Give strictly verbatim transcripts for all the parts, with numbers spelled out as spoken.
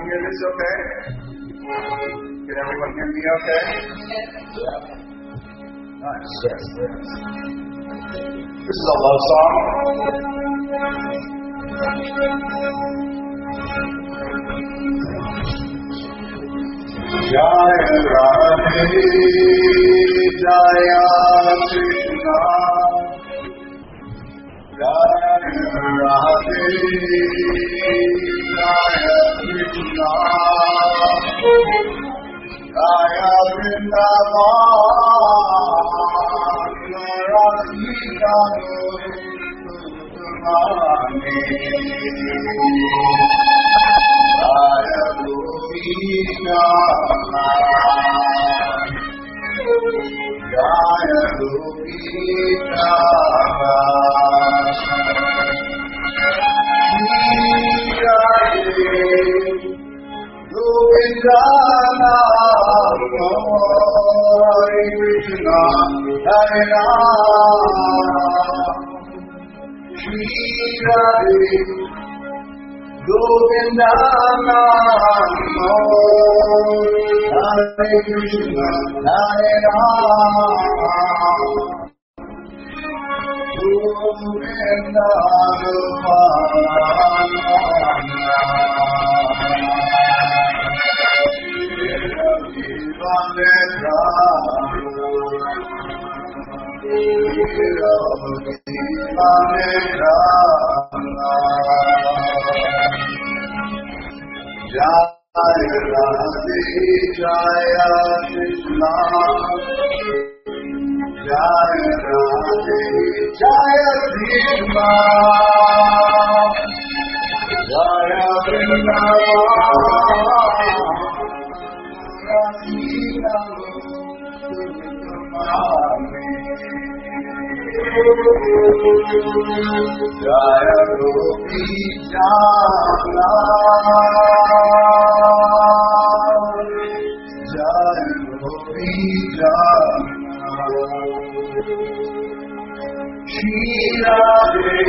hear this okay? Can everyone hear me okay? Yeah. Nice. Yes, yes. This is a love song. Jaya Radhe, Jaya Krishna, Jaya Radhe, Jaya Krishna, Jaya Vrindavan, Radhika Sudhamani, Jaya Govina, Jaya Govina, Govinda, Hare Krishna, Hare Rama, Shri Radhe, Govinda, Hare Krishna, Hare Rama, Govinda, Jaya Radhe, Jaya Krishna, Jaya Radhe, Jaya Krishna, Jaya Vrindavan, Radhika Sudhamani, Jaya Govina, Jaya Govina, Shri Radhe,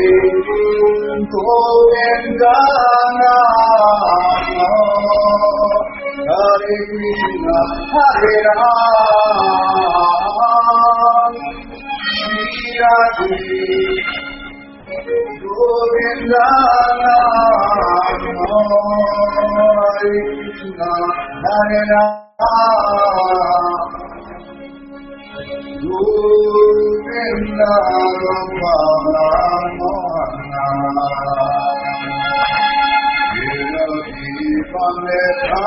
Govinda, Hare Krishna, Hare Rama, Shri Radhe, Govinda, Hare Krishna, Hare Rama, Govinda, Rama Mohana, Vande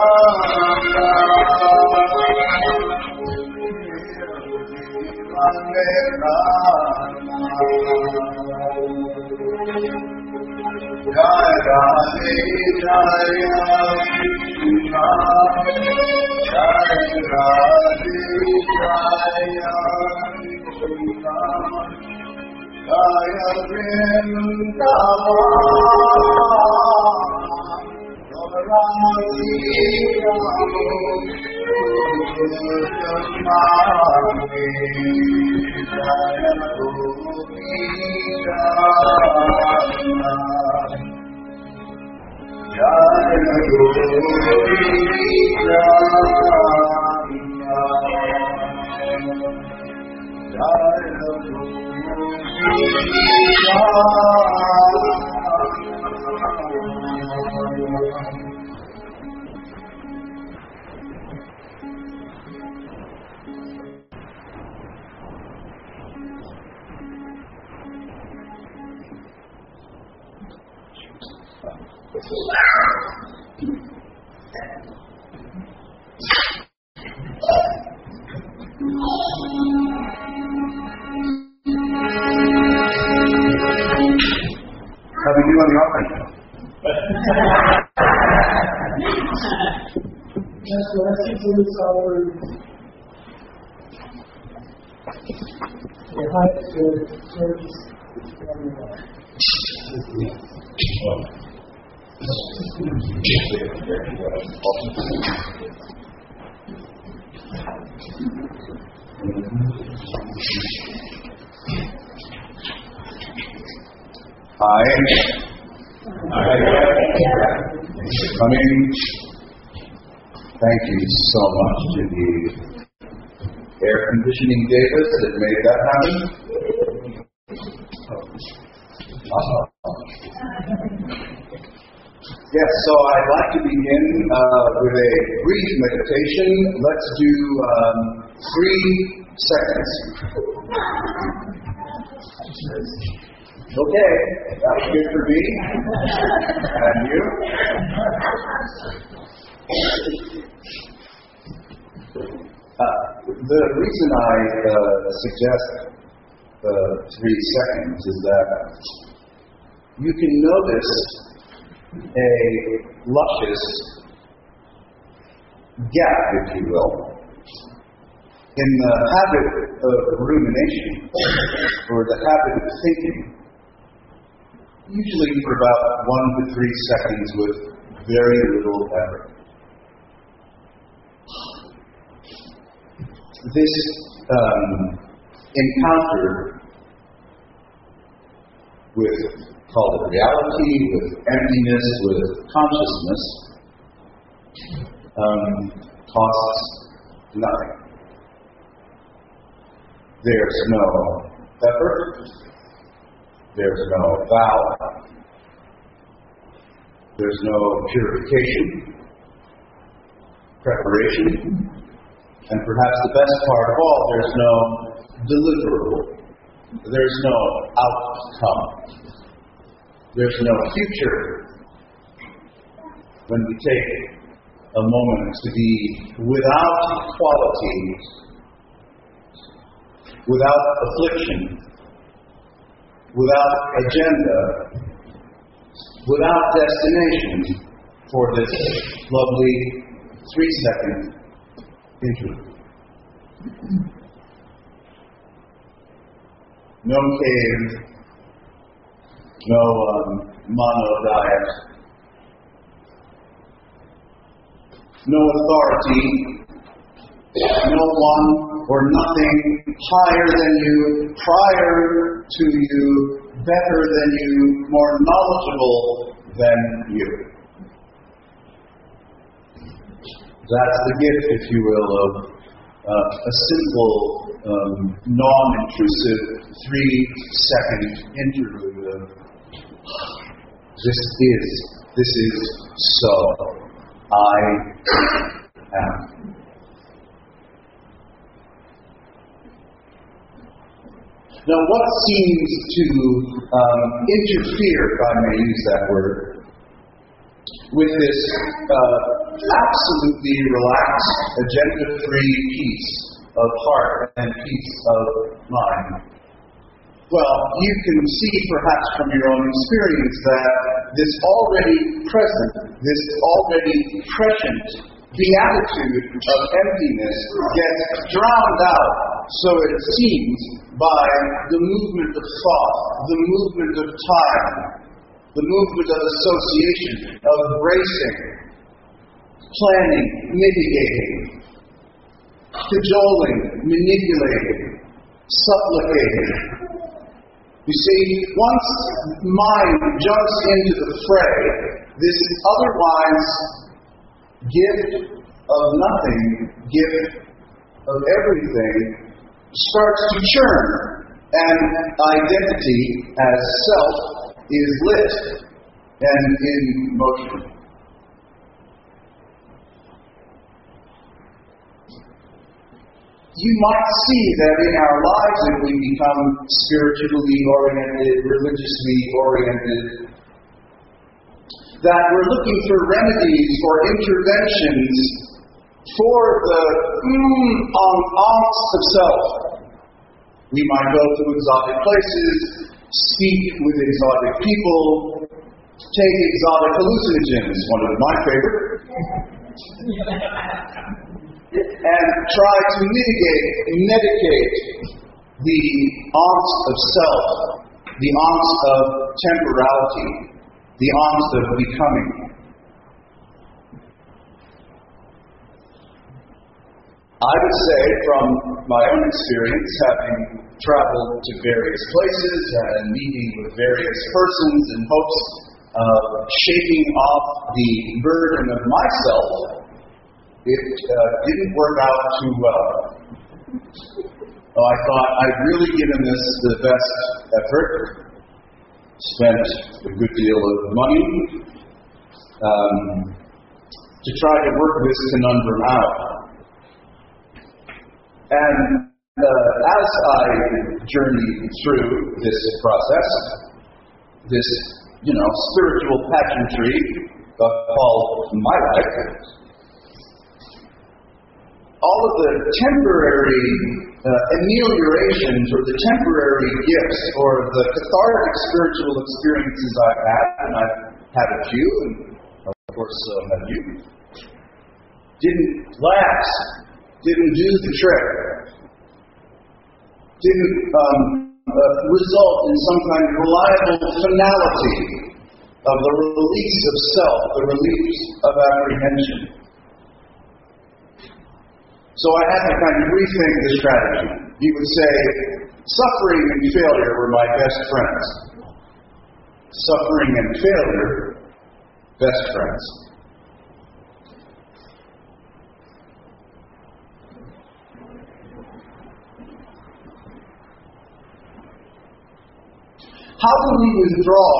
Jaya Radhe, Jaya Krishna, Jaya Radhe, Jaya Krishna, Jaya Vrindavan, Radhika Sudhamani, Jaya Govina, Jaya Govina, Jaya Govina. How do you do on the offering? That's what I think we saw. The highest service. Hi. Hi. Coming. Thank you so much to the air conditioning Davis that made that happen. Uh-huh. Yes, so I'd like to begin uh, with a brief meditation. Let's do um, three seconds. Okay, that was good for me. And you? Uh, the reason I uh, suggest uh, three seconds is that you can notice a luscious gap, if you will, in the habit of rumination or the habit of thinking, usually for about one to three seconds with very little effort. This um, encounter with, call it reality, with emptiness, with consciousness, um, costs nothing. There's no effort. There's no vow. There's no purification, preparation, and perhaps the best part of all, there's no deliverable. There's no outcome. There's no future. When we take a moment to be without quality, without affliction, without agenda, without destination for this lovely three-second interlude. No cave, no um, mono diet, no authority, no one or nothing higher than you, prior to you, better than you, more knowledgeable than you. That's the gift, if you will, of uh, a simple, um, non-intrusive, three-second interlude of this is, this is so, I am. Now, what seems to um, interfere, if I may use that word, with this uh, absolutely relaxed, agenda-free peace of heart and peace of mind? Well, you can see perhaps from your own experience that this already present, this already prescient beatitude of emptiness gets drowned out, so it seems, by the movement of thought, the movement of time, the movement of association, of bracing, planning, mitigating, cajoling, manipulating, supplicating. You see, once mind jumps into the fray, this otherwise gift of nothing, gift of everything, starts to churn, and identity as self is lit and in motion. You might see that in our lives, if we become spiritually oriented, religiously oriented, that we're looking for remedies or interventions for the mm, angst of self. We might go to exotic places, speak with exotic people, take exotic hallucinogens, one of my favorite, and try to mitigate, medicate the angst of self, the angst of temporality, the angst of becoming. I would say, from my own experience, having traveled to various places and meeting with various persons in hopes of shaking off the burden of myself, it uh, didn't work out too well. Oh, I thought I'd really given this the best effort, spent a good deal of money um, to try to work this conundrum out. And uh, as I journeyed through this process, this, you know, spiritual pageantry uh, called my life, all of the temporary uh, ameliorations or the temporary gifts or the cathartic spiritual experiences I've had, and I've had a few, and of course so have you, didn't last, didn't do the trick, didn't um, uh, result in some kind of reliable finality of the release of self, the release of apprehension. So I had to kind of rethink the strategy. You would say, suffering and failure were my best friends. Suffering and failure, best friends. How do we withdraw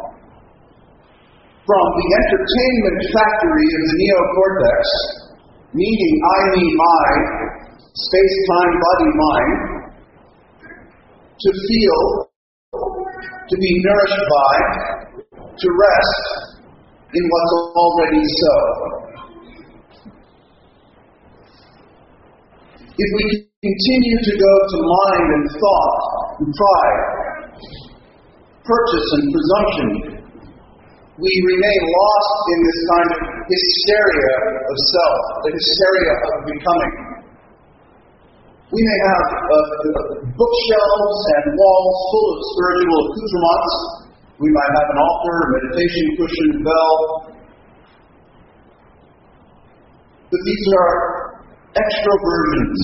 from the entertainment factory of the neocortex, meaning I, me, my, space, time, body, mind, to feel, to be nourished by, to rest in what's already so? If we continue to go to mind and thought and pride, purchase and presumption, we remain lost in this kind of hysteria of self, the hysteria of becoming. We may have uh, bookshelves and walls full of spiritual accoutrements. We might have an altar, a meditation cushion, bell. But these are extroversions.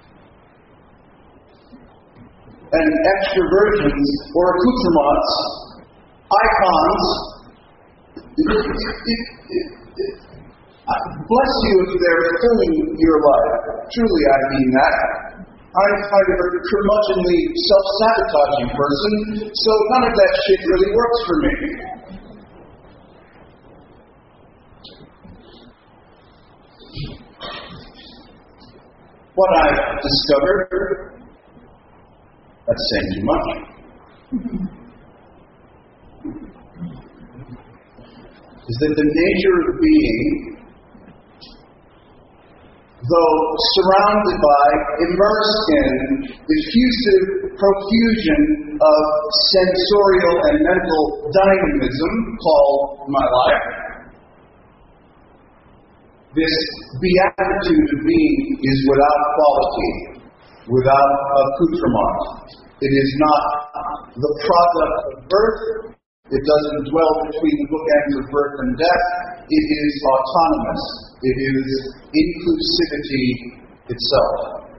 And extroversions or accoutrements, icons, it, it, it, it, it, bless you if they're filling your life. Truly, I mean that. I'm kind of a curmudgeonly, self-sabotaging person, so none of that shit really works for me. What I've discovered, that's saying too much, is that the nature of being, though surrounded by, immersed in, diffusive profusion of sensorial and mental dynamism called my life, this beatitude of being is without quality, without accoutrement. It is not the product of birth. It doesn't dwell between the bookends of birth and death. It is autonomous. It is inclusivity itself.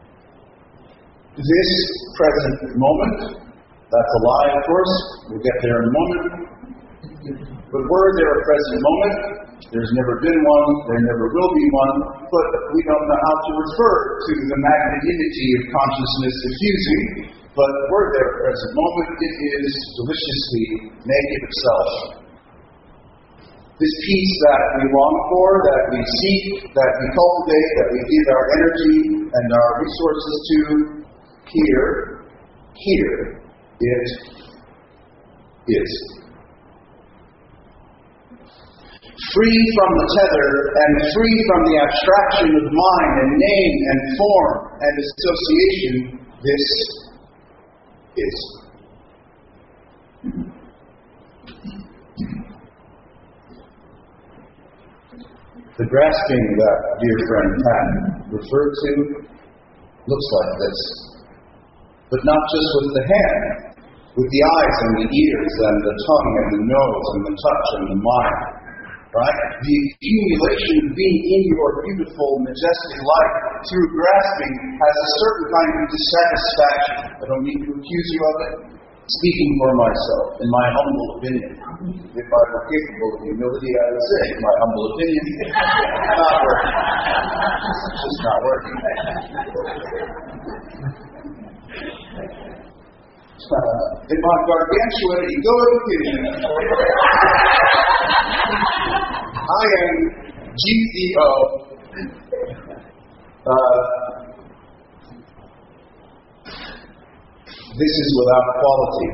This present moment, that's a lie, of course. We'll get there in a moment. But were there a present moment? There's never been one. There never will be one. But we don't know how to refer to the magnanimity of consciousness diffusing. But were there a present moment, it is deliciously naked of self. This peace that we long for, that we seek, that we cultivate, that we give our energy and our resources to, here, here, it is. Free from the tether and free from the abstraction of mind and name and form and association, this is. The grasping that dear friend Pat referred to looks like this. But not just with the hand, with the eyes and the ears and the tongue and the nose and the touch and the mind. Right? The accumulation of being in your beautiful, majestic life through grasping has a certain kind of dissatisfaction. I don't need to accuse you of it. speaking for myself, in my humble opinion, if I were capable of humility, I would say, in my humble opinion, not working. It's just not working. Uh, in my gargantuan egoic opinion, I am G C O. Uh, this is without quality.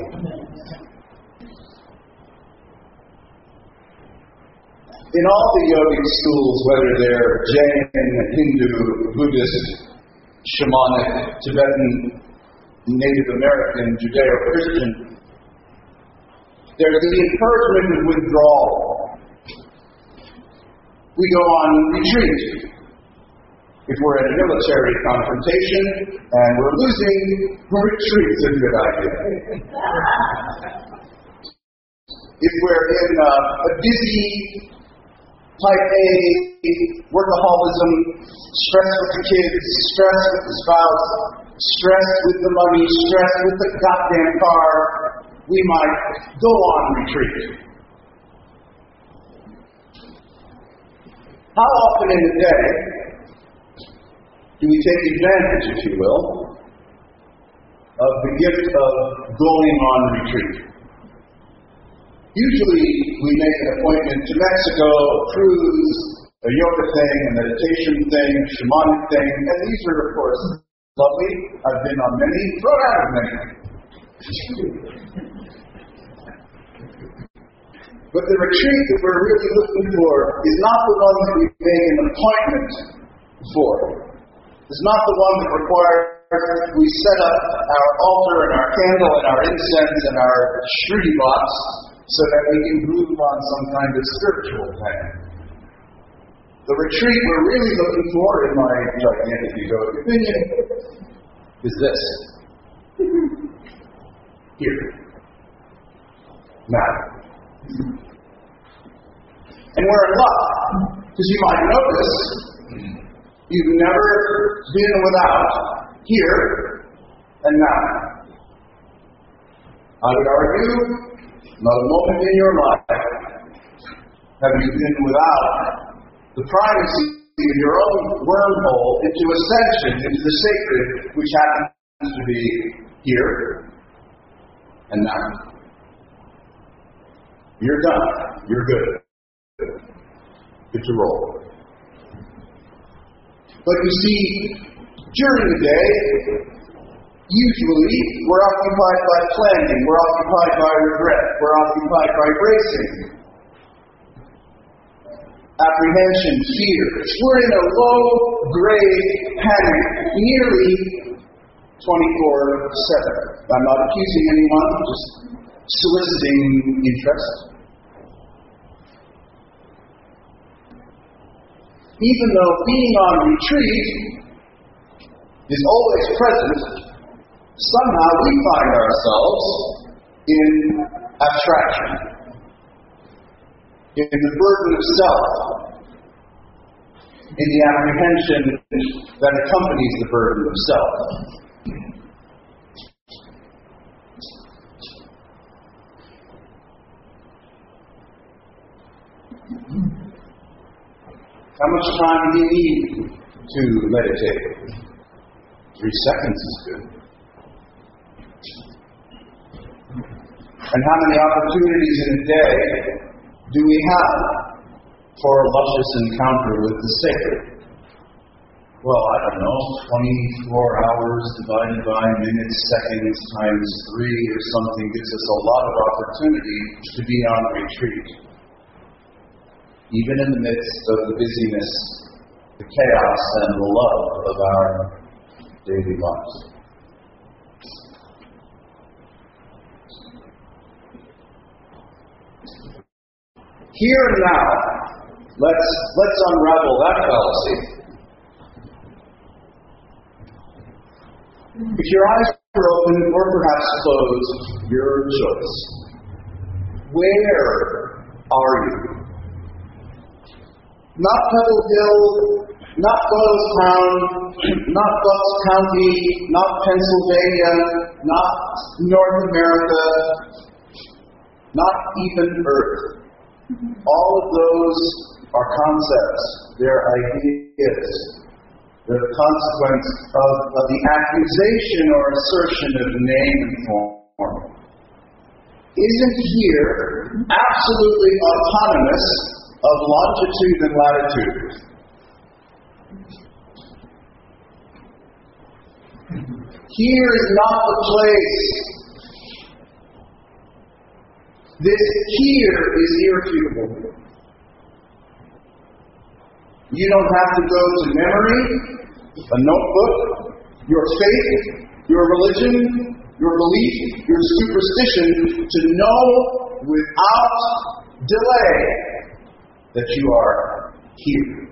In all the yogic schools, whether they're Jain, Hindu, Buddhist, shamanic, Tibetan, Native American, Judeo-Christian, there's the encouragement of withdrawal. We go on retreat. If we're in a military confrontation and we're losing, retreat's a good idea. If we're in a, a busy, type A, workaholism, stress with the kids, stress with the spouse, stress with the money, stress with the goddamn car, we might go on retreat. How often in a day do we take advantage, if you will, of the gift of going on retreat? Usually we make an appointment to Mexico, a cruise, a yoga thing, a meditation thing, a shamanic thing, and these are, of course, lovely. I've been on many, thrown out of many. But the retreat that we're really looking for is not the one that we make an appointment for. It's not the one that requires we set up our altar and our candle and our incense and our shriti box so that we can move on some kind of spiritual thing. The retreat we're really looking for, in my gigantic egoic opinion, is this. Here. Now. And we're in luck, because you might notice you've never been without here and now. I would argue, not a moment in your life have you been without the privacy of your own wormhole into ascension, into the sacred, which happens to be here and now. You're done. You're good. Good to roll. But you see, during the day, usually we're occupied by planning, we're occupied by regret, we're occupied by bracing, apprehension, fear. We're in a low-grade panic nearly twenty-four seven. I'm not accusing anyone, just soliciting interest. Even though being on retreat is always present, somehow we find ourselves in abstraction, in the burden of self, in the apprehension that accompanies the burden of self. How much time do you need to meditate? Three seconds is good. And how many opportunities in a day do we have for a luscious encounter with the sacred? Well, I don't know, twenty-four hours divided by minutes, seconds, times three or something gives us a lot of opportunity to be on retreat. Even in the midst of the busyness, the chaos, and the love of our daily lives. Here and now, let's let's unravel that fallacy. If your eyes are open or perhaps closed, your choice. Where are you? Not Pebble Hill, not Doylestown, not Bucks County, not Pennsylvania, not North America, not even Earth. All of those are concepts. They're ideas. They're the consequence of, of the accusation or assertion of name and form. Isn't here absolutely autonomous of longitude and latitude? Here is not the place. This here is irrefutable. You don't have to go to memory, a notebook, your faith, your religion, your belief, your superstition to know without delay that you are here.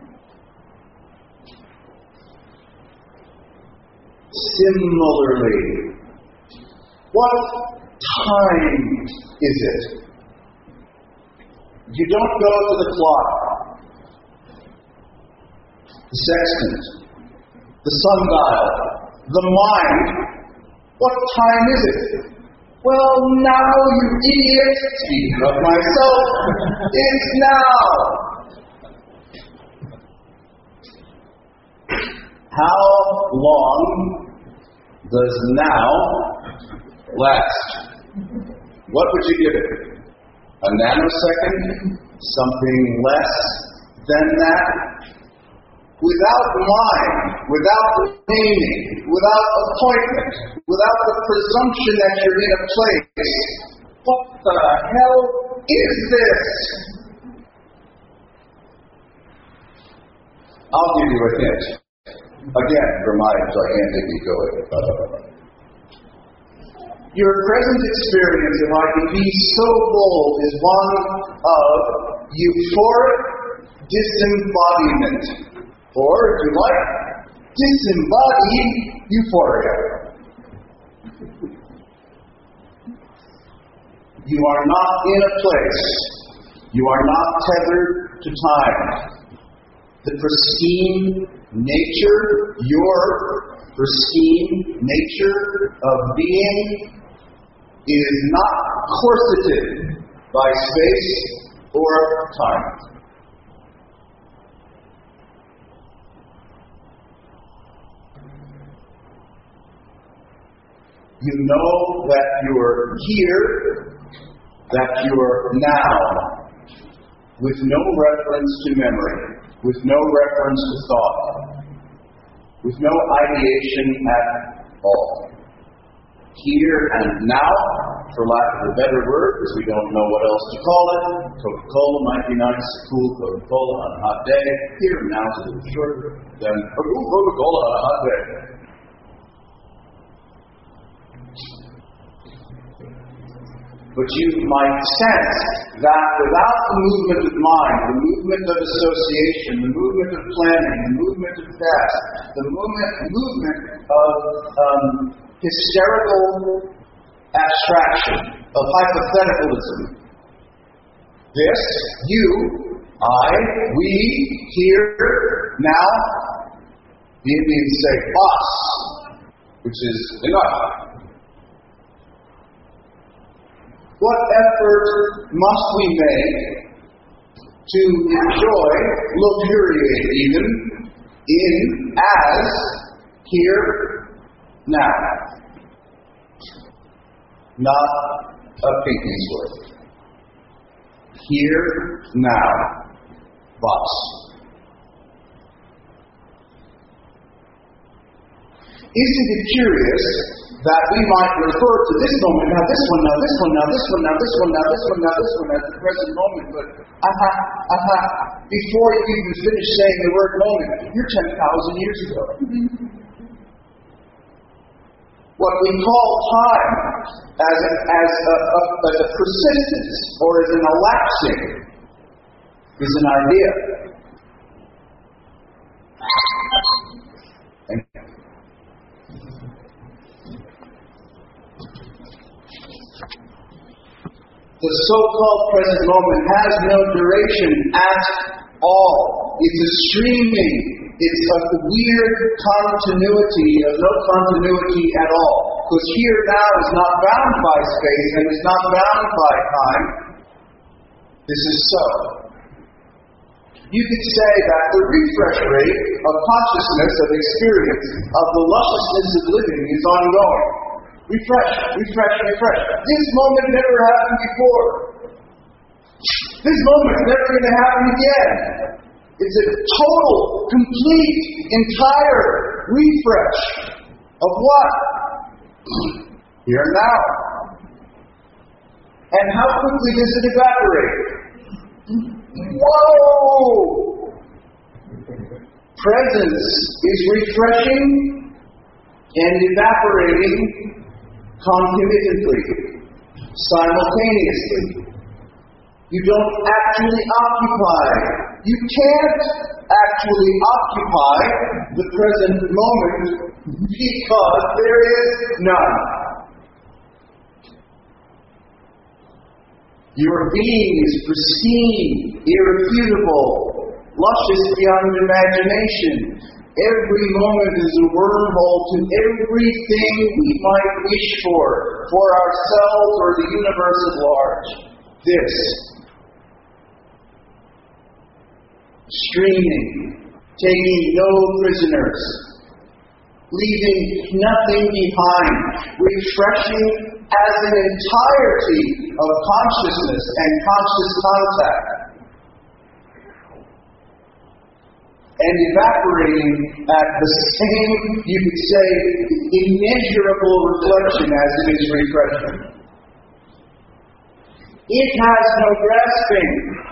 Similarly, what time is it? You don't go to the clock, the sextant, the sundial, the mind. What time is it? Well, now, you idiot, speaking of myself, it's now. How long does now last? What would you give it? A nanosecond? Something less than that? Without mind, without naming, without appointment, without the presumption that you're in a place, what the hell is this? I'll give you a hint. Again, for my gigantic ego. Your present experience, if I can be so bold, is one of euphoric disembodiment. Or, if you like, disembodied euphoria. You are not in a place. You are not tethered to time. The pristine nature, your pristine nature of being is not corseted by space or time. You know that you're here, that you're now, with no reference to memory, with no reference to thought, with no ideation at all. Here and now, for lack of a better word, because we don't know what else to call it. Coca-Cola might be nice, cool Coca-Cola on a hot day. Here and now is a little shorter than a cool Coca-Cola on a hot day. But you might sense that without the movement of mind, the movement of association, the movement of planning, the movement of task, the movement, movement of um, hysterical abstraction, of hypotheticalism, this, you, I, we, here, now, the Indians say us, which is enough. What effort must we make to enjoy, luxuriate even, in, as, here, now? Not a pinky's worth. Here, now, boss. Isn't it curious that we might refer to this moment, now this one, now this one, now this one, now this one, now this one, now this one, as the present moment, but aha, aha, before you even finish saying the word moment, you're ten thousand years ago. What we call time as a, as a, a, as a persistence or as an elapsing is an idea. And the so-called present moment has no duration at all. It's a streaming, it's a weird continuity of no continuity at all. because here now is not bound by space and is not bound by time. This is so. You could say that the refresh rate of consciousness, of experience, of the lusciousness of living is ongoing. Refresh, refresh, refresh. This moment never happened before. This moment's never going to happen again. It's a total, complete, entire refresh of what? Here and now. And how quickly does it evaporate? Whoa! Presence is refreshing and evaporating concomitantly, simultaneously. You don't actually occupy. You can't actually occupy the present moment because there is none. Your being is pristine, irrefutable, luscious beyond imagination. Every moment is a wormhole to everything we might wish for, for ourselves or the universe at large. This. Streaming, taking no prisoners, leaving nothing behind, refreshing as an entirety of consciousness and conscious contact, and evaporating at the same, you could say, immeasurable reflection as it is refreshing. It has no grasping.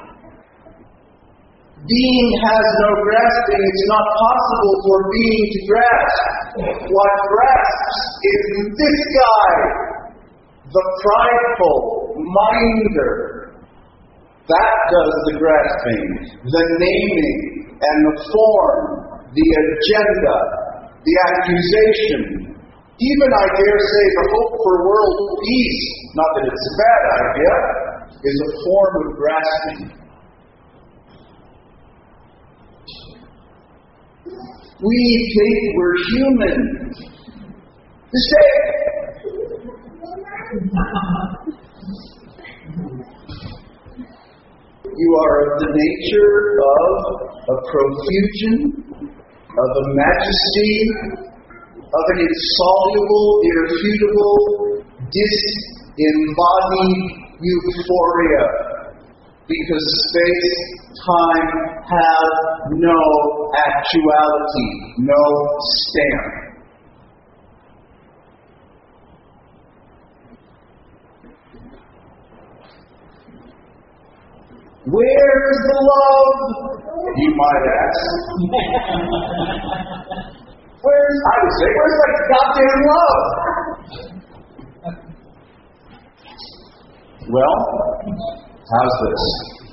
Being has no grasping. It's not possible for being to grasp. What grasps is this guy, the prideful minder. That does the grasping, the naming, and the form, the agenda, the accusation. Even, I dare say, the hope for world peace, not that it's a bad idea, is a form of grasping. We think we're human. To say, you are of the nature of a profusion, of a majesty, of an insoluble, irrefutable, disembodied euphoria. Because space, time have no actuality, no stamp. Where's the love? You might ask. Where's, I would say, where's that goddamn love? Well, how's this?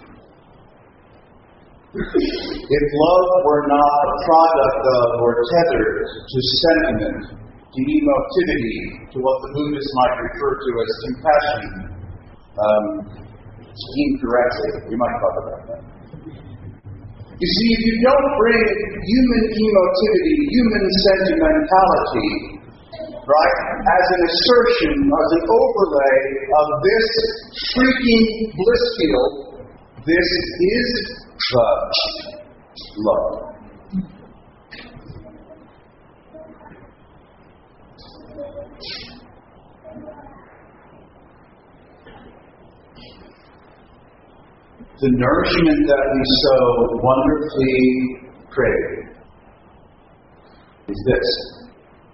If love were not a product of or tethered to sentiment, to emotivity, to what the Buddhists might refer to as compassion, um, incorrectly, we might talk about that. You see, if you don't bring human emotivity, human sentimentality, right, as an assertion, as an overlay of this freaking bliss field, this is the love. The nourishment that we so wonderfully crave is this.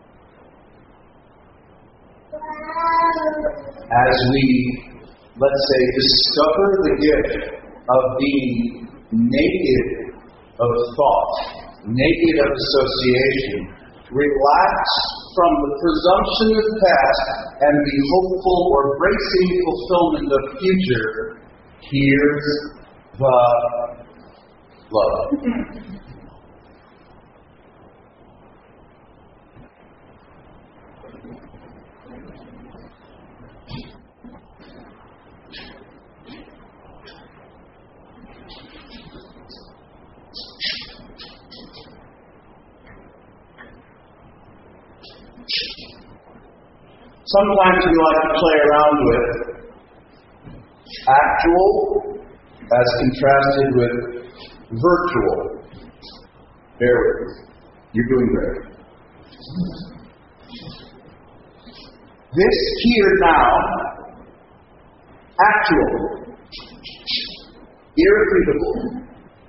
As we, let's say, discover the gift of being naked of thought, naked of association, relax from the presumption of the past and be hopeful or bracing fulfillment of future, here's the love. Sometimes we like to play around with actual as contrasted with virtual. Bear with me. You're doing great. This here now, actual, irrefutable.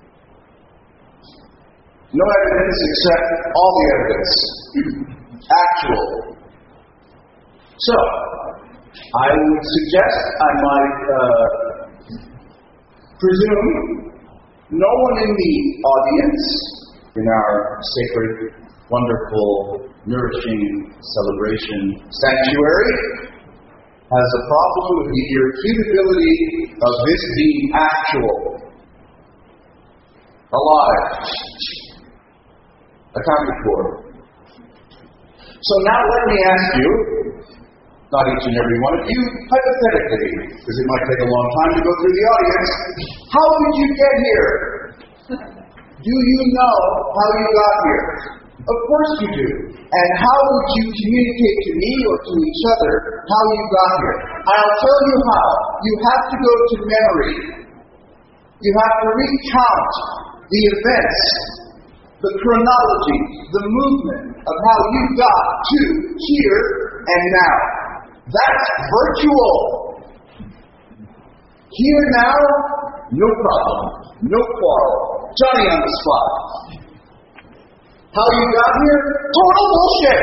No evidence except all the evidence. Actual. So, I would suggest I might uh, presume no one in the audience in our sacred, wonderful, nourishing celebration sanctuary has a problem with the irrefutability of this being actual, alive, accounted for. So now let me ask you, not each and every one of you, hypothetically, because it might take a long time to go through the audience, how did you get here? Do you know how you got here? Of course you do. And how would you communicate to me or to each other how you got here? I'll tell you how. You have to go to memory. You have to recount the events, the chronology, the movement of how you got to here and now. That's virtual. Here now, no problem, no quarrel. Johnny on the spot. How you got here? Total bullshit.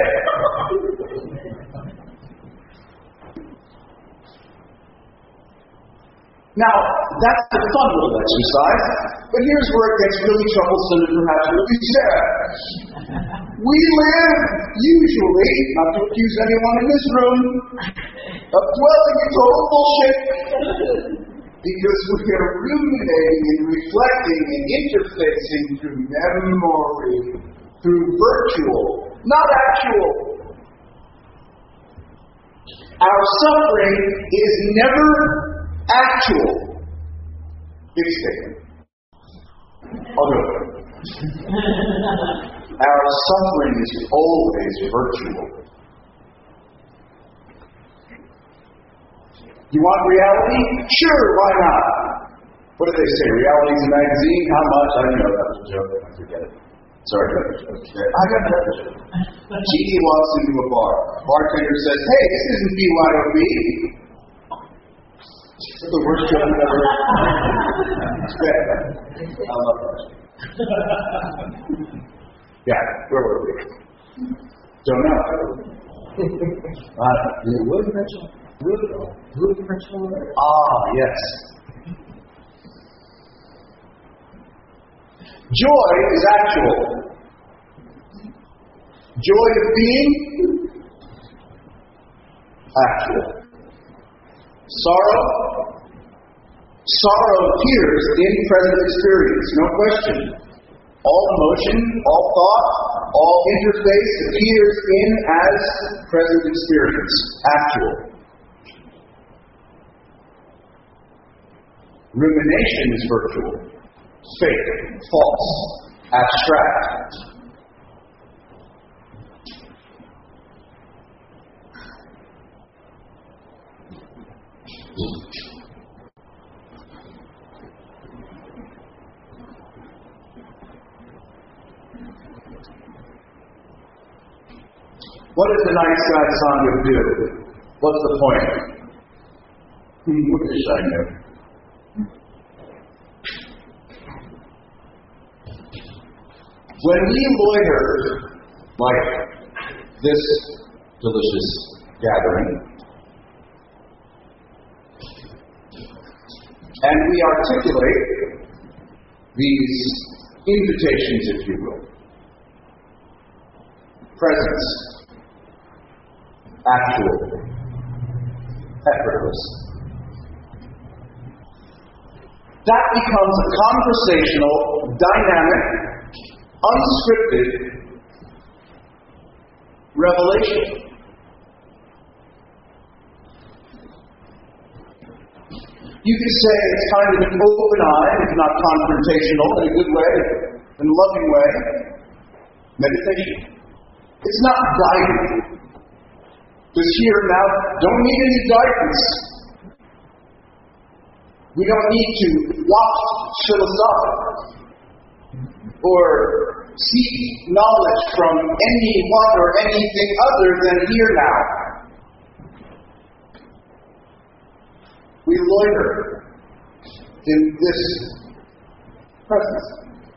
Now, that's a fun little exercise, but here's where it gets really troublesome and perhaps really sad. We live, usually, not to accuse anyone in this room, of dwelling in total bullshit, because we are ruminating and reflecting and interfacing through memory, through virtual, not actual. Our suffering is never actual. Big statement. I'll do it. Our suffering is always virtual. You want reality? Sure, why not? What did they say? Reality's a magazine? How much? I don't know. That was a joke. I forget it. Sorry, that was a joke. I got another joke. G D walks into a bar. Bartender says, "Hey, this isn't B Y O B." It's the worst joke I've ever heard. It's bad. I love that. Yeah, where were we? Don't know. Uh, Wood Ritual? Wood Ritual? Ah, yes. Joy is actual. Joy of being? Actual. Sorrow? Sorrow appears in present experience, no question. All emotion, all thought, all interface appears in as present experience, actual. Rumination is virtual, fake, false, abstract. What does the Night Sky Sangha do? What's the point? Wish I knew. When we loiter, like this delicious gathering, and we articulate these invitations, if you will, presence, actual, effortless. That becomes a conversational, dynamic, unscripted revelation. You could say it's kind of an open-eyed, if not confrontational, in a good way, in a loving way, meditation. It's not guided. This here and now don't need any guidance. We don't need to waft philosophical or seek knowledge from anyone or anything other than here now. We loiter in this presence.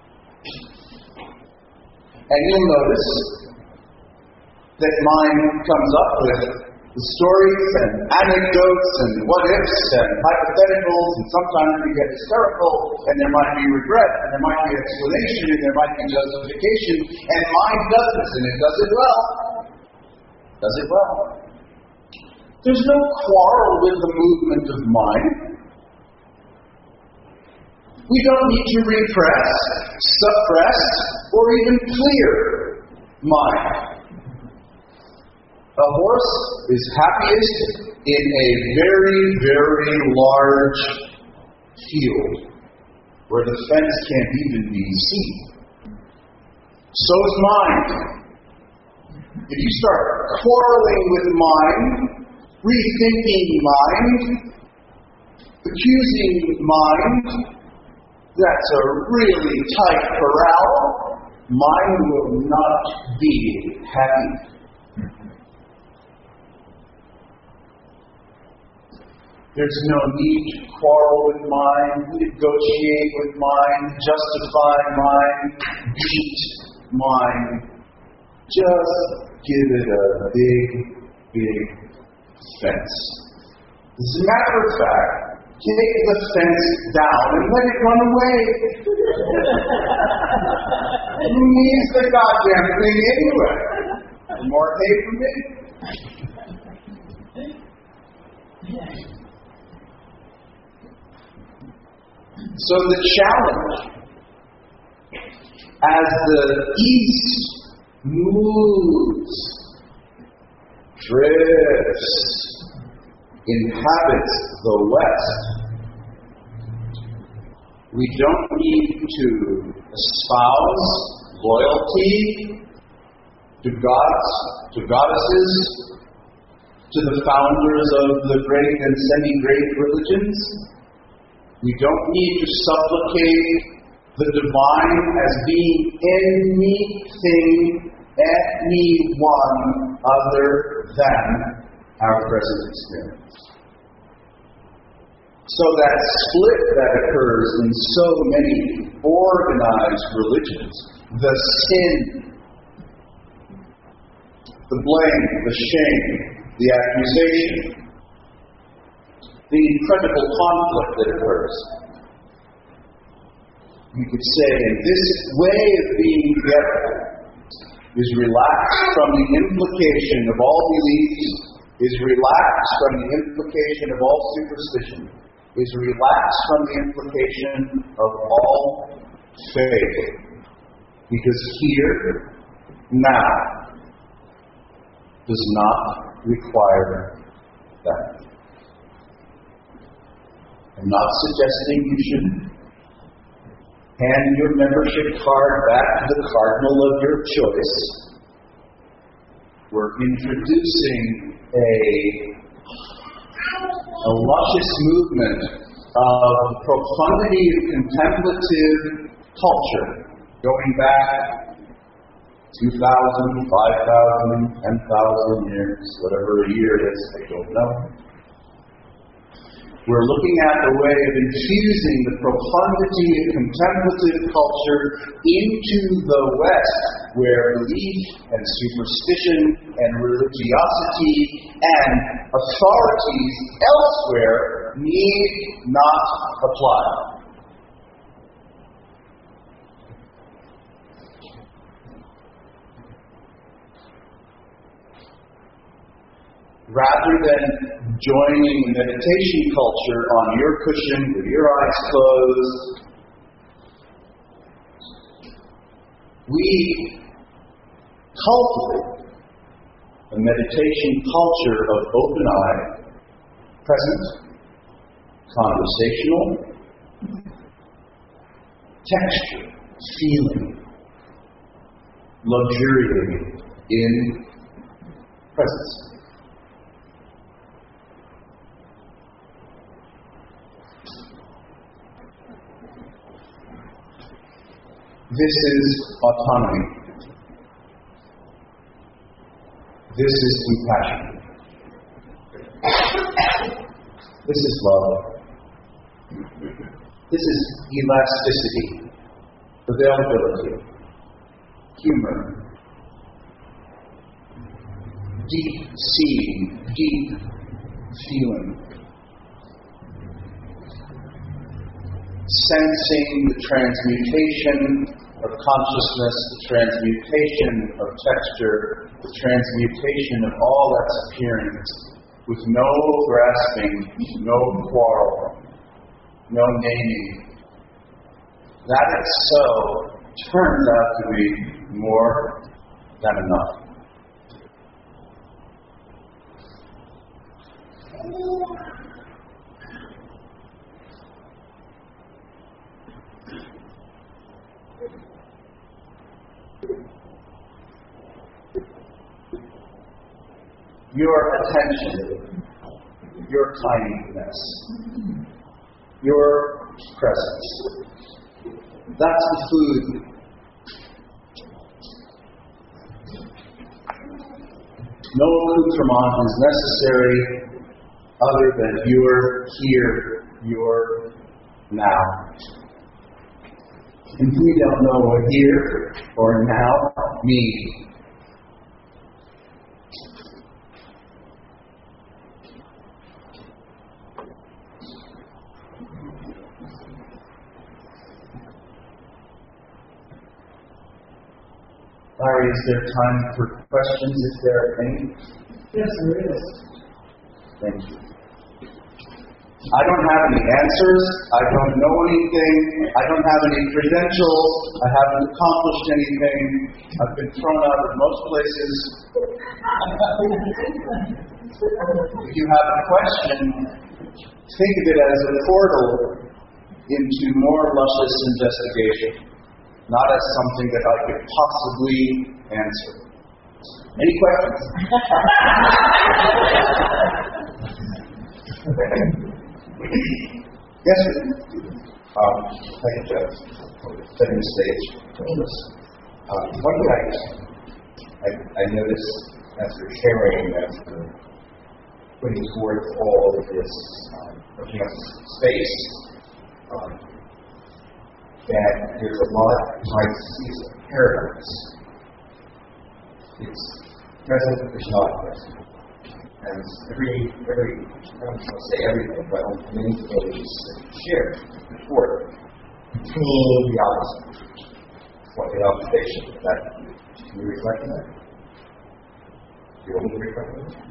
And you'll notice that mind comes up with the stories and anecdotes and what-ifs and hypotheticals, and sometimes we get hysterical, and there might be regret, and there might be explanation, and there might be justification, and mind does this, and it does it well. Does it well. There's no quarrel with the movement of mind. We don't need to repress, suppress, or even clear mind. A horse is happiest in a very, very large field where the fence can't even be seen. So is mind. If you start quarreling with mind, rethinking mind, accusing mind, that's a really tight corral. Mind will not be happy. There's no need to quarrel with mind, negotiate with mind, justify mind, beat mind. Just give it a big, big fence. As a matter of fact, take the fence down and let it run away. Who needs the goddamn thing anyway? More hay for me? So the challenge, as the East moves, drifts, inhabits the West, we don't need to espouse loyalty to gods, to goddesses, to the founders of the great and semi-great religions. We don't need to supplicate the divine as being anything, anyone other than our present experience. So that split that occurs in so many organized religions, the sin, the blame, the shame, the accusation, the incredible conflict that occurs. You could say, and this way of being together is relaxed from the implication of all beliefs, is relaxed from the implication of all superstition, is relaxed from the implication of all faith. Because here, now, does not require that. I'm not suggesting you should hand your membership card back to the cardinal of your choice. We're introducing a, a luscious movement of profundity of contemplative culture going back two thousand, five thousand, ten thousand years, whatever a year is, I don't know. We're looking at the way of infusing the profundity of contemplative culture into the West, where belief and superstition and religiosity and authorities elsewhere need not apply. Rather than joining the meditation culture on your cushion with your eyes closed, we cultivate a meditation culture of open eye, present, conversational, texture, feeling, luxuriating in presence. This is autonomy. This is compassion. This is love. This is elasticity, availability, humor, deep seeing, deep feeling, sensing the transmutation of consciousness, the transmutation of texture, the transmutation of all that's appearance, with no grasping, no quarrel, no naming. That is so turns out to be more than enough. Your attention, your kindness, your presence. That's the food. No accoutrement is necessary other than you're here, you're now. And we don't know what here or now means. Larry, is there time for questions if there are any? Yes, there is. Thank you. I don't have any answers. I don't know anything. I don't have any credentials. I haven't accomplished anything. I've been thrown out of most places. If you have a question, think of it as a portal into more luscious investigation, not as something that I could possibly answer. Any questions? Yes, sir. Um, thank you, Jeff, for setting the stage for this. Um, one thing I, I, I noticed as you're sharing, as you're putting forth all of this, um, looking at space, um, that there's a lot I see as a paradox. It's present, it's not present. And every, every, I don't want to say everything, but many things shared before between the opposite. What the observation that can you reflect on that? Do you want me to reflect on that?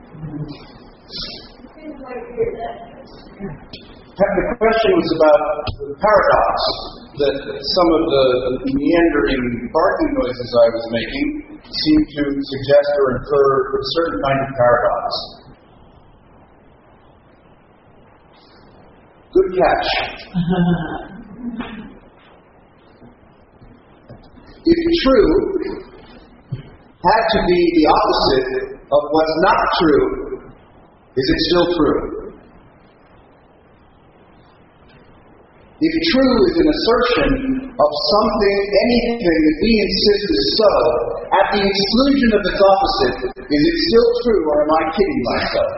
The question was about the paradox that some of the meandering barking noises I was making seem to suggest or infer a certain kind of paradox. Good catch. If true had to be the opposite of what's not true, is it still true? If true is an assertion of something, anything that we insist is so, at the exclusion of its opposite, is it still true, or am I kidding myself?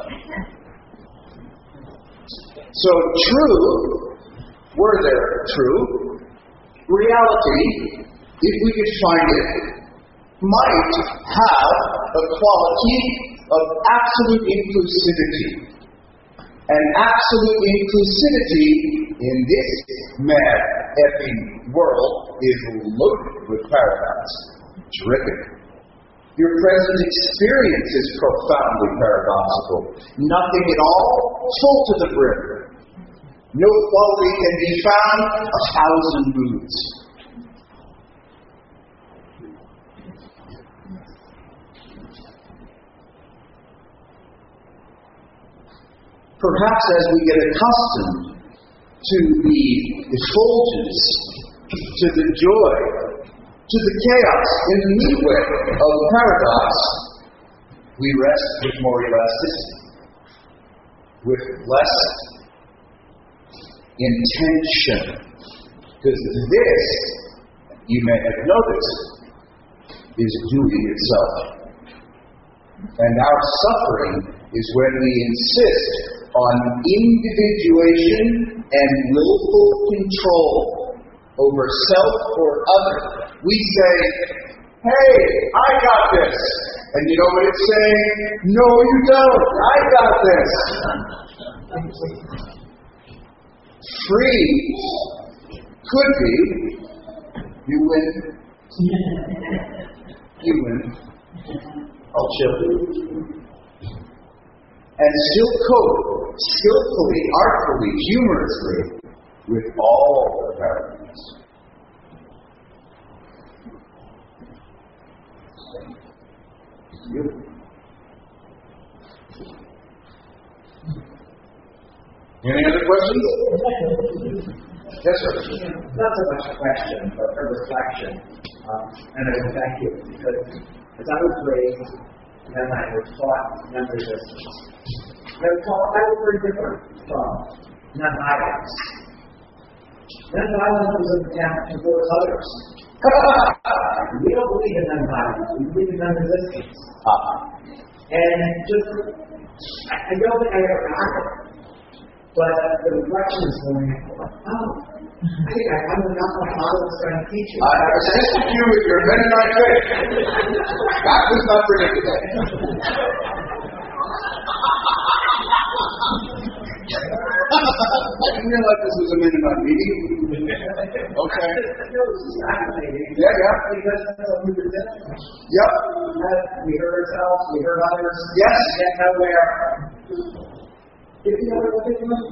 So true, were there true, reality, if we could find it, might have a quality of absolute inclusivity. And absolute inclusivity in this mad effing world is loaded with paradox. Terrific. Your present experience is profoundly paradoxical. Nothing at all, full to the brim. No quality can be found, a thousand moods. Perhaps as we get accustomed to the effulgence, to the joy, to the chaos in the midway of paradox, we rest with more elasticity, with less intention. Because this you may have noticed, is doing itself. And our suffering is when we insist on individuation and willful control over self or other. We say, hey, I got this. And you know what it's saying? No, you don't. I got this. Free could be, you win. You win. I'll chill. And still cope skillfully, artfully, humorously with all of our needs. You. Any other questions? Yes, sir. Not so much a question, but a reflection. Um, and I will thank you because as I was raised, then I was taught non-resistance. I was taught I was very different from non-violence. Non-violence was an attempt to force others. We don't believe in non-violence. We believe in non-resistance. Uh-huh. And just, I, I don't think I ever got it. But the reflection is going, oh, I think I found out my father was trying to teach you. I have assisted you with your Mennonite faith. That was not predictable. I didn't realize this was a Mennonite meeting. Okay. No, this is fascinating. Yeah, yeah. Because that's what we were doing. Yep. We heard ourselves, we heard others. Yes. We get nowhere. If you know what they're doing.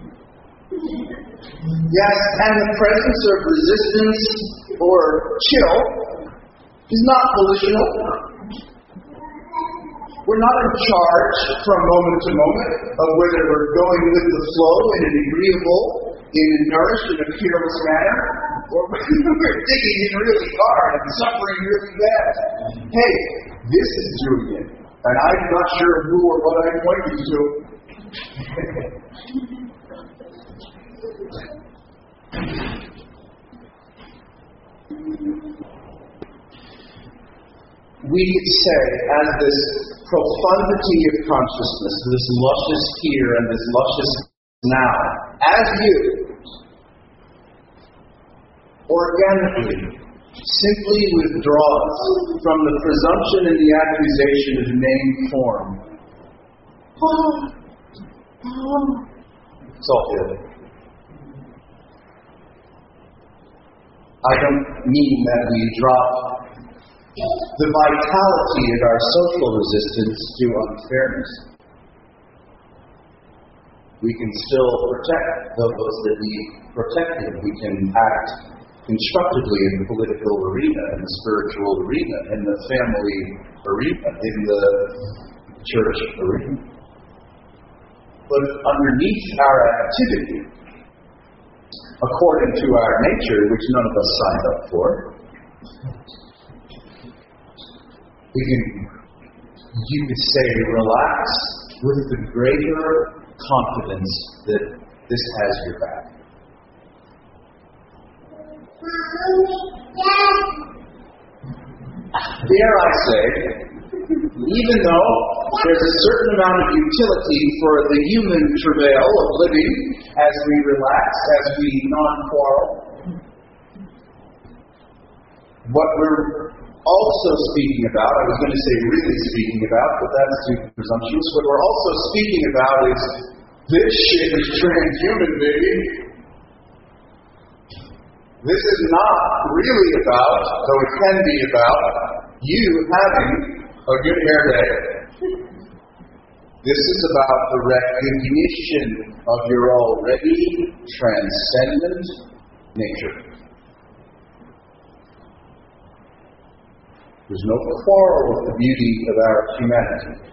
Yes, and the presence of resistance or chill is not volitional. We're not in charge from moment to moment of whether we're going with the flow in an agreeable, in a nourished, in a fearless manner, or whether we're digging in really hard and suffering really bad. Hey, this is doing it, and I'm not sure who or what I'm pointing to. We could say, as this profundity of consciousness, this luscious here and this luscious now, as you organically simply withdraws from the presumption and the accusation of name form. It's all good. I don't mean that we drop the vitality of our social resistance to unfairness. We can still protect those that need protected. We can act constructively in the political arena, in the spiritual arena, in the family arena, in the church arena. But underneath our activity, according to our nature, which none of us signed up for, we can, you could say, relax with the greater confidence that this has your back. Dare I say, even though there's a certain amount of utility for the human travail of living as we relax, as we non-quarrel, what we're also speaking about, I was going to say really speaking about, but that's too presumptuous. What we're also speaking about is this shit is transhuman, baby. This is not really about, though it can be about, you having a good hair day. This is about the recognition of your already transcendent nature. There's no quarrel with the beauty of our humanity.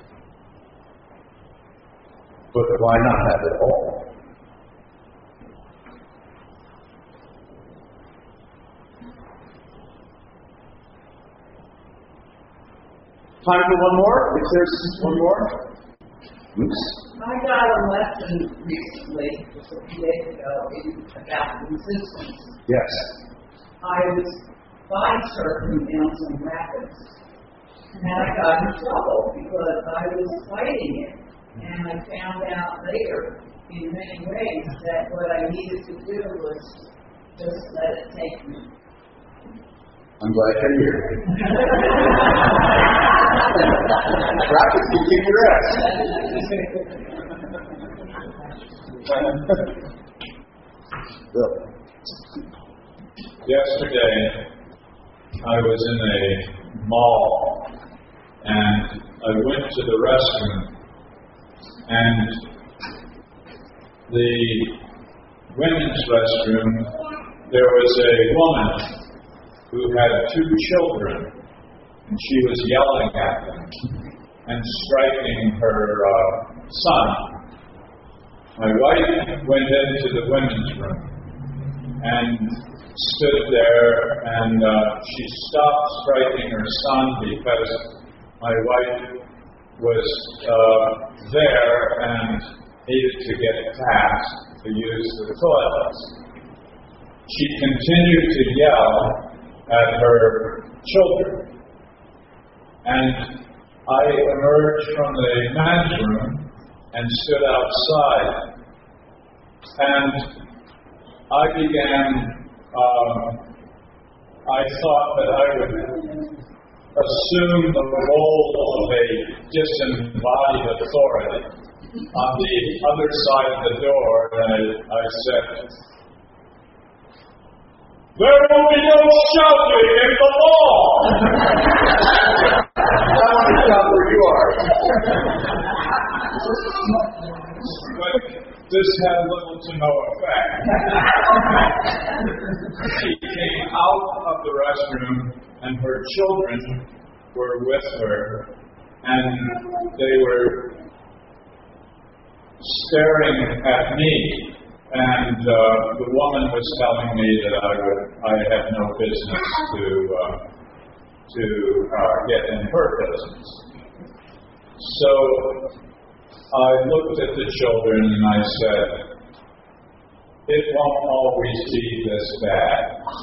But why not have it all? Time for one more? If there's one more? Oops. I got a lesson recently, just a few days ago, in about resistance. Yes. I was bike surfing down some rapids. And I got in trouble because I was fighting it. And I found out later, in many ways, that what I needed to do was just let it take me. I'm glad you're here. Rapids can kick your ass. Yesterday, I was in a mall, and I went to the restroom, and the women's restroom, there was a woman who had two children, and she was yelling at them and striking her uh, son. My wife went into the women's room and stood there, and uh, she stopped striking her son because my wife was uh, there and needed to get past to use the toilets. She continued to yell at her children, and I emerged from the men's room and stood outside, and I began, um, I thought that I would assume the role of a disembodied authority on the other side of the door, and I, I said, "There will be no shouting in the mall!" I want to stop where you are. But this had little to no effect. She came out of the restroom, and her children were with her, and they were staring at me. And uh, the woman was telling me that I would, I had no business to uh, to uh, get in her business. So I looked at the children and I said, "It won't always be this bad."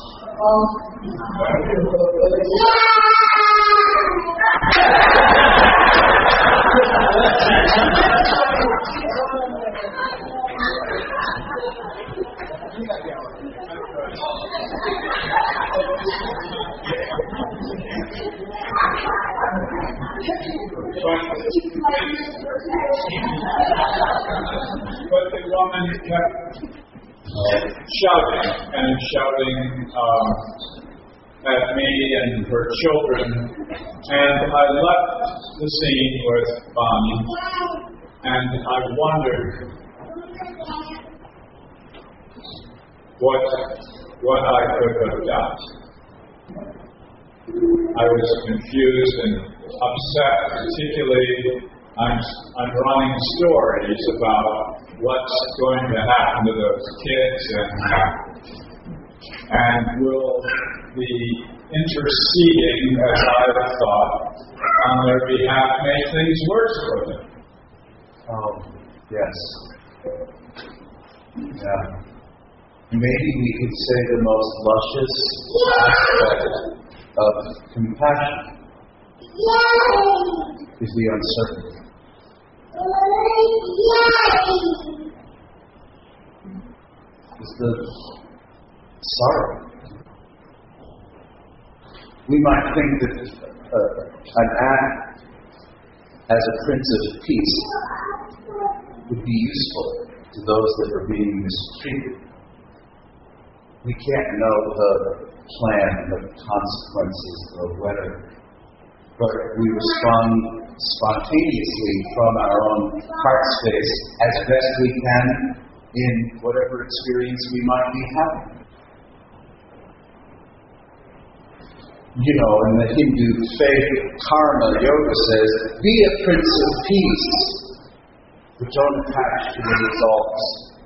But the woman kept shouting and shouting um, at me and her children, and I left the scene with Bonnie, and I wondered what what I could have done. I was confused and upset, particularly I'm, I'm running stories about what's going to happen to those kids, and, and will be interceding, as I thought, on their behalf make things worse for them. Oh, yes. Yeah. Maybe we could say the most luscious aspect of compassion is the uncertainty. Is the sorrow. We might think that uh, an act as a Prince of Peace would be useful to those that are being mistreated. We can't know the plan, the consequences, the whether, but we respond spontaneously from our own heart space as best we can in whatever experience we might be having. You know, in the Hindu faith, karma yoga says, be a Prince of Peace, but don't attach to the results.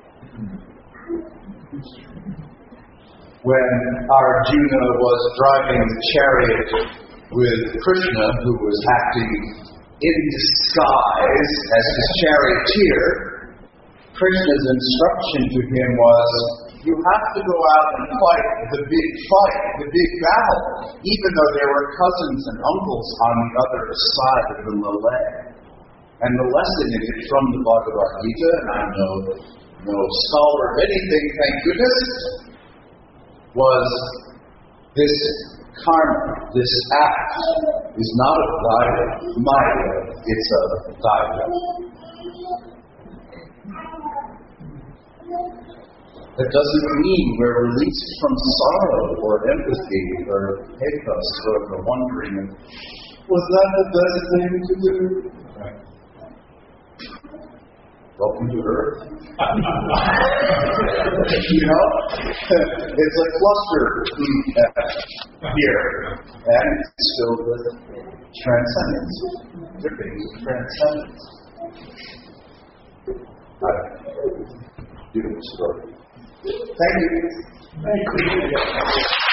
When Arjuna was driving the chariot with Krishna, who was acting in disguise as his charioteer, Krishna's instruction to him was, You have to go out and fight the big fight, the big battle, even though there were cousins and uncles on the other side of the Malay. And the lesson in it from the Bhagavad Gita, and I'm no, no scholar of anything, thank goodness, was this karma, this act, is not of thy will, my will, it's of thy will. That doesn't mean we're released from sorrow or empathy or pathos or the wondering of, was that the best thing to do? Right. Welcome to Earth. You know? It's a cluster here. And it's filled with transcendence. Drippings of transcendence. I do this story. Thank you. Thank you.